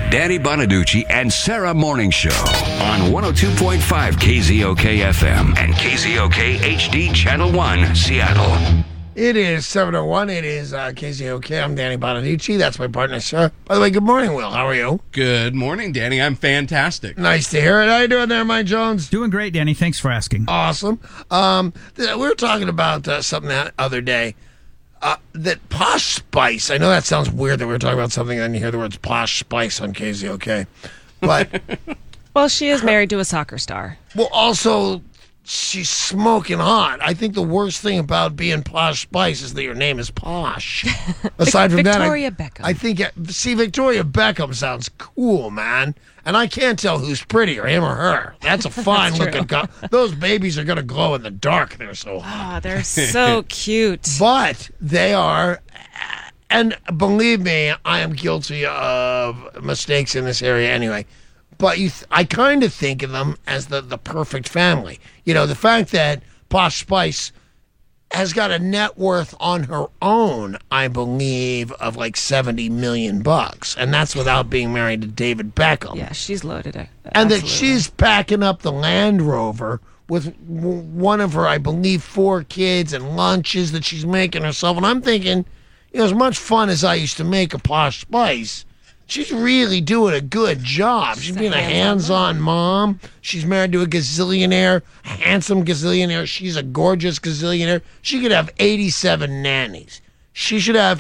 Danny Bonaducci and Sarah Morning Show on 102.5 KZOK FM and KZOK HD Channel 1, Seattle. It is 7:01. It is KZOK. I'm Danny Bonaducci. That's my partner, Sarah. By the way, good morning, Will. How are you? Good morning, Danny. I'm fantastic. Nice to hear it. How you doing there, Mike Jones? Doing great, Danny. Thanks for asking. Awesome. We were talking about something that other day. That Posh Spice, I know that sounds weird that we were talking about something and you hear the words Posh Spice on KZOK. But, well, she is married to a soccer star. well, also, she's smoking hot. I think the worst thing about being Posh Spice is that your name is Posh. Aside from Victoria that, Beckham. I think, Victoria Beckham sounds cool, man. And I can't tell who's prettier, him or her. That's a fine looking those babies are going to glow in the dark. They're so hot. Oh, they're so cute. But they are, and believe me, I am guilty of mistakes in this area anyway. But I kind of think of them as the perfect family. You know, the fact that Posh Spice has got a net worth on her own, I believe, of like $70 million. And that's without being married to David Beckham. Yeah, she's loaded. And Absolutely. that she's packing up the Land Rover with one of her, I believe, 4 kids and lunches that she's making herself. And I'm thinking, you know, as much fun as I used to make a Posh Spice, she's really doing a good job. She's being a hands-on mom. She's married to a gazillionaire, handsome gazillionaire. She's a gorgeous gazillionaire. She could have 87 nannies. She could have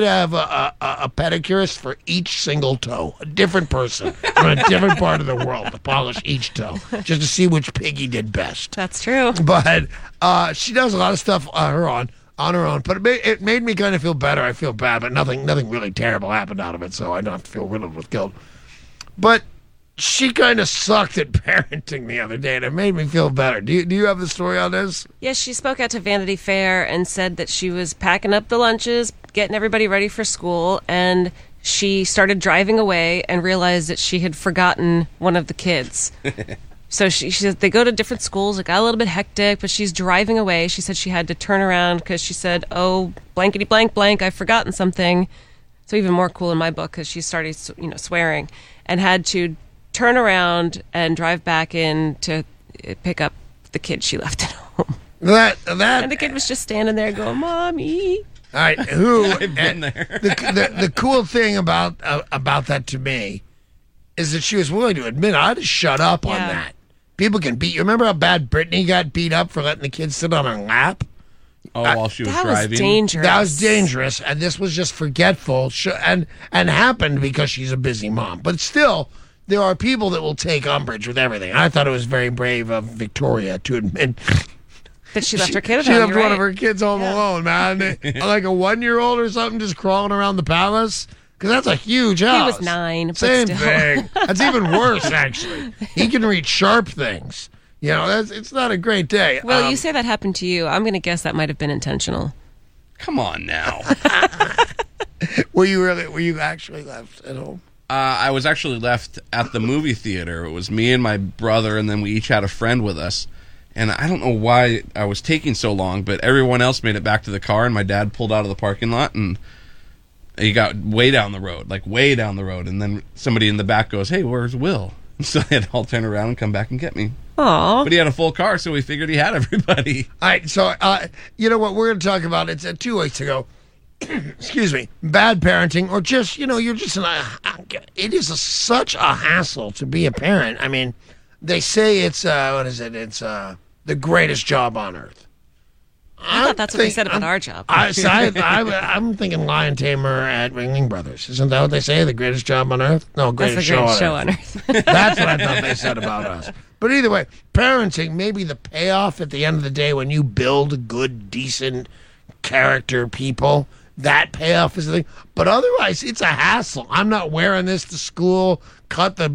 a pedicurist for each single toe, a different person from a different part of the world to polish each toe, just to see which piggy did best. That's true. But she does a lot of stuff on her own. But it made me kind of feel better. I feel bad, but nothing really terrible happened out of it, so I don't have to feel riddled with guilt. But she kind of sucked at parenting the other day, and it made me feel better. Do you have the story on this? Yes, she spoke out to Vanity Fair and said that she was packing up the lunches, getting everybody ready for school, and she started driving away and realized that she had forgotten one of the kids. So she said they go to different schools. It got a little bit hectic, but she's driving away. She said she had to turn around because she said, oh, blankety blank blank, I've forgotten something. So even more cool in my book because she started, swearing and had to turn around and drive back in to pick up the kid she left at home. And the kid was just standing there going, Mommy. All right, I've been there. The cool thing about that to me is that she was willing to admit I had to shut up on that. People can beat you. Remember how bad Britney got beat up for letting the kid sit on her lap? Oh, while she was driving? That was dangerous. That was dangerous, and this was just forgetful and happened because she's a busy mom. But still, there are people that will take umbrage with everything. I thought it was very brave of Victoria to admit that she left her kid at She home. left one of her kids home alone, man. Like a 1-year-old or something just crawling around the palace. Because that's a huge house. He was 9, but Same still. thing. That's even worse, actually. He can reach sharp things. You know, it's not a great day. Well, you say that happened to you. I'm going to guess that might have been intentional. Come on now. Were you actually left at home? I was actually left at the movie theater. It was me and my brother, and then we each had a friend with us. And I don't know why I was taking so long, but everyone else made it back to the car, and my dad pulled out of the parking lot, and he got way down the road. And then somebody in the back goes, hey, where's Will? And so they had to all turn around and come back and get me. Aww. But he had a full car, so we figured he had everybody. All right, so you know what we're going to talk about? It's 2 weeks ago. Excuse me. Bad parenting, or just, you're just it is such a hassle to be a parent. I mean, they say it's, what is it? It's the greatest job on earth. I thought that's what they said about our job. I'm thinking Lion Tamer at Ringling Brothers. Isn't that what they say? The greatest job on earth? No, greatest show on earth. That's what I thought they said about us. But either way, parenting, maybe the payoff at the end of the day when you build good, decent character people, that payoff is the thing. But otherwise, it's a hassle. I'm not wearing this to school. Cut the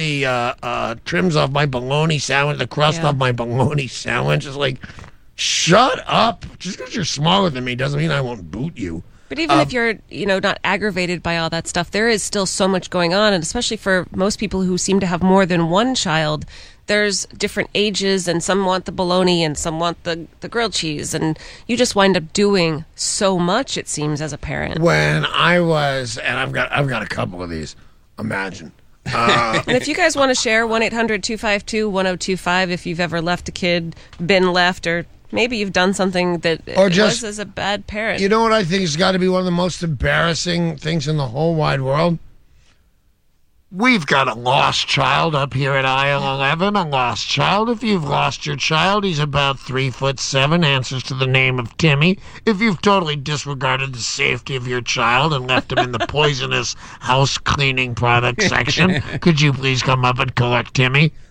trims off my bologna sandwich, the crust off my bologna sandwich. It's like, shut up. Just because you're smaller than me doesn't mean I won't boot you. But even if you're, not aggravated by all that stuff, there is still so much going on. And especially for most people who seem to have more than one child, there's different ages, and some want the bologna and some want the grilled cheese. And you just wind up doing so much, it seems, as a parent. When I was, and I've got a couple of these. imagine. And if you guys want to share, 1-800-252-1025 if you've ever left a kid, been left, or maybe you've done something that Or just- was as a bad parent. You know what I think has got to be one of the most embarrassing things in the whole wide world? We've got a lost child up here at aisle 11. A lost child. If you've lost your child, he's about 3'7", answers to the name of Timmy. If you've totally disregarded the safety of your child and left him in the poisonous house cleaning product section, could you please come up and collect Timmy?